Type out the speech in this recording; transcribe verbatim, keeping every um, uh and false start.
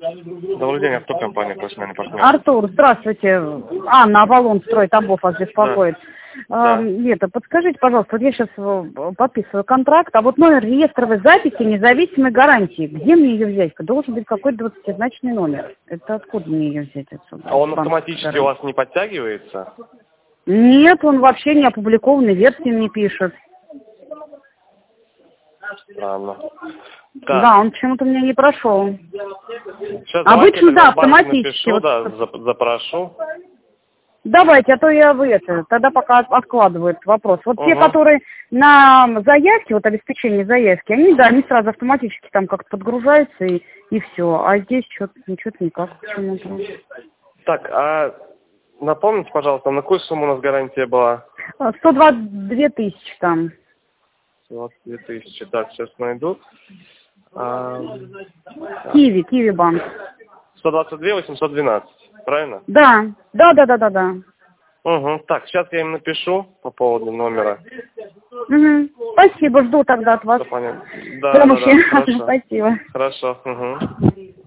Добрый день, Артур, компания «Профессиональный партнер». Артур, здравствуйте. Анна, Авалон строит, Тамбов вас беспокоит. Да. А, это, подскажите, пожалуйста, вот я сейчас подписываю контракт, а вот номер реестровой записи независимой гарантии, где мне ее взять? Должен быть какой-то двадцатизначный номер. Это откуда мне ее взять отсюда? А он автоматически у вас не подтягивается? Нет, он вообще не опубликованной версии не пишет. Странно. Да, Так. он почему-то у меня не прошел. Сейчас Обычно, да, давайте в банк автоматически. напишу, Вот. да, зап- запрошу. Давайте, а то я в это, тогда пока от- откладываю этот вопрос. Вот те, Угу. которые на заявке, вот обеспечение заявки, они, да, они сразу автоматически там как-то подгружаются и, и все. А здесь что-то ничего никак почему-то. Так, а напомните, пожалуйста, на какую сумму у нас гарантия была? сто двадцать две тысячи там. двадцать две тысячи. Так, сейчас найду. А, Киви, Киви банк. сто двадцать две восемьсот двенадцать. Правильно? Да, да, да, да, да, да. Угу. Так, сейчас я им напишу по поводу номера. Угу. Спасибо, жду тогда от вас Да, понятно. Да, да, помощи. да, хорошо. Спасибо. Хорошо. Угу.